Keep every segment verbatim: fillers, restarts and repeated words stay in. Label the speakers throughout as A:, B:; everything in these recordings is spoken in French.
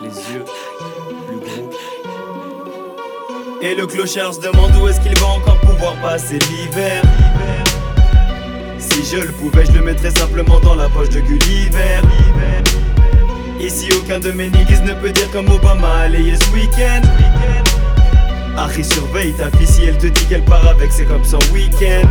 A: les yeux plus gros. Et le clochard se demande où est-ce qu'il va encore pouvoir passer l'hiver. Si je le pouvais, je le mettrais simplement dans la poche de Gulliver. Ici aucun de mes niggas ne peut dire comme Obama, allez ce week-end. Harry surveille ta fille, si elle te dit qu'elle part avec, c'est comme son week-end.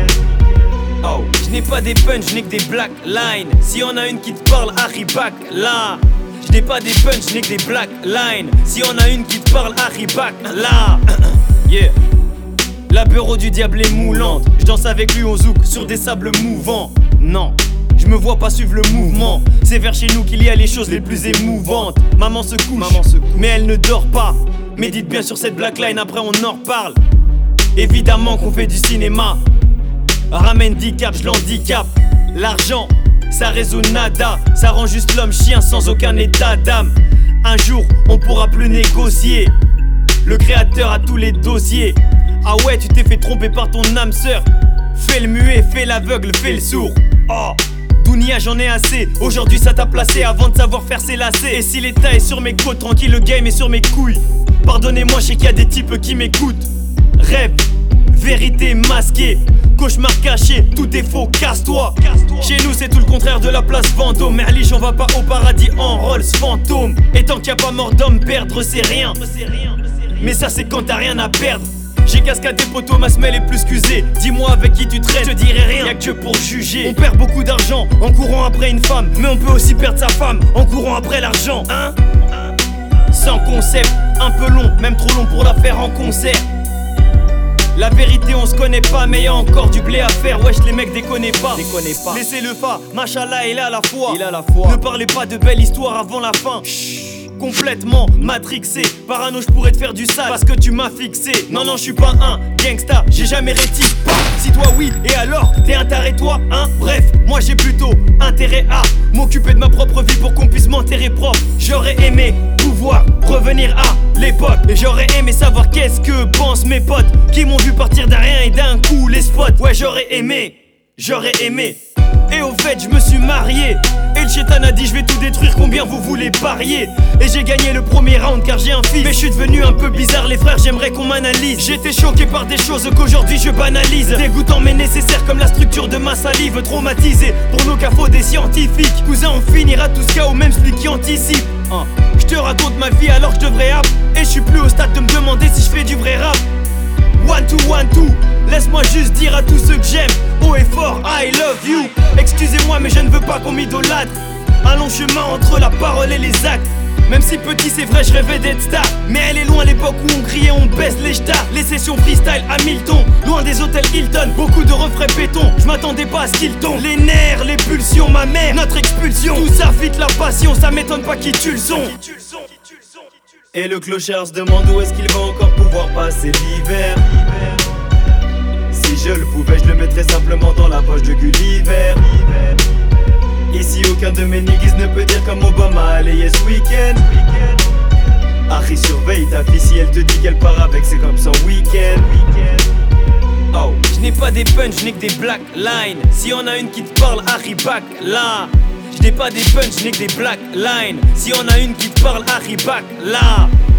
A: Oh.
B: Je n'ai pas des punch, je n'ai que des black lines. Si y'en a une qui te parle, Harry back là. Je n'ai pas des punch, je n'ai que des black lines. Si y'en a une qui te parle, Harry back là. Yeah. La bureau du diable est moulante. Je danse avec lui au zouk sur des sables mouvants. Non, je me vois pas suivre le mouvement. C'est vers chez nous qu'il y a les choses les plus émouvantes. Maman se couche, Maman se couche. Mais elle ne dort pas. Médite bien sur cette black line, après on en reparle. Évidemment qu'on fait du cinéma. Ramène dix caps, je l'handicap. L'argent, ça résout nada. Ça rend juste l'homme chien sans aucun état d'âme. Un jour, on pourra plus négocier. Le créateur a tous les dossiers. Ah ouais, tu t'es fait tromper par ton âme sœur. Fais le muet, fais l'aveugle, fais le sourd. Oh, Dounia, j'en ai assez. Aujourd'hui ça t'a placé avant de savoir faire ses lacets. Et si l'état est sur mes côtes, tranquille, le game est sur mes couilles. Pardonnez-moi, je sais qu'il y a des types qui m'écoutent. Rêve, vérité masquée, cauchemar caché, tout est faux, casse-toi. Chez nous c'est tout le contraire de la place Vendôme. Merliche, on va pas au paradis en Rolls fantôme. Et tant qu'il y a pas mort d'homme, perdre c'est rien. Mais ça c'est quand t'as rien à perdre. J'ai cascadé poteau, ma semelle est plus qu'usée. Dis-moi avec qui tu traînes, je te dirai rien, y'a que Dieu pour juger. On perd beaucoup d'argent en courant après une femme, mais on peut aussi perdre sa femme en courant après l'argent, hein. Sans concept, un peu long, même trop long pour la faire en concert. La vérité on se connaît pas, mais y'a encore du blé à faire. Wesh les mecs déconnez pas,
A: déconnez pas.
B: Laissez le fa, machallah il a la foi.
A: Il a la foi.
B: Ne parlez pas de belle histoire avant la fin. Chut. Complètement matrixé, parano, je pourrais te faire du sale parce que tu m'as fixé. Non non, je suis pas un gangsta, j'ai jamais réti. Si toi oui, et alors t'es un taré toi, hein. Bref, moi j'ai plutôt intérêt à m'occuper de ma propre vie pour qu'on puisse m'enterrer propre. J'aurais aimé pouvoir revenir à l'époque, et j'aurais aimé savoir qu'est-ce que pensent mes potes qui m'ont vu partir d'un rien et d'un coup les spots. Ouais, j'aurais aimé, j'aurais aimé. Et au fait je me suis marié. Et le chétan a dit je vais tout détruire, combien vous voulez parier. Et j'ai gagné le premier round car j'ai un fils. Mais je suis devenu un peu bizarre les frères, j'aimerais qu'on m'analyse. J'étais choqué par des choses qu'aujourd'hui je banalise. Dégoûtant mais nécessaire comme la structure de ma salive. Traumatisé pour nos cafots des scientifiques. Cousin on finira tous K O même celui qui anticipe. hein. Je te raconte ma vie alors que je devrais rap. Et je suis plus au stade de me demander si je fais du vrai rap. One two one two, laisse-moi juste dire à tous ceux que j'aime haut et fort I love you. Excusez-moi mais je ne veux pas qu'on m'idolâtre. Un long chemin entre la parole et les actes. Même si petit c'est vrai je rêvais d'être star. Mais elle est loin l'époque où on criait on baisse les stars. Les sessions freestyle à Milton, loin des hôtels Hilton. Beaucoup de refrains béton, je m'attendais pas à ce qu'ils tombent. Les nerfs, les pulsions, ma mère, notre expulsion. Tout ça fit la passion, ça m'étonne pas qui tue le son.
A: Et le clochard se demande où est-ce qu'il va encore pouvoir passer l'hiver. Si je le pouvais, je le mettrais simplement dans la poche de Gulliver. Ici aucun de mes niggas ne peut dire comme Obama, allez ce week-end. Harry surveille ta fille, si elle te dit qu'elle part avec, c'est comme son week-end. Oh.
B: Je n'ai pas des punch, je n'ai que des black lines. Si y'en a une qui te parle, Harry back là. Je n'ai pas des punch, je n'ai que des black lines. Si y'en a une qui te parle, Harry back là.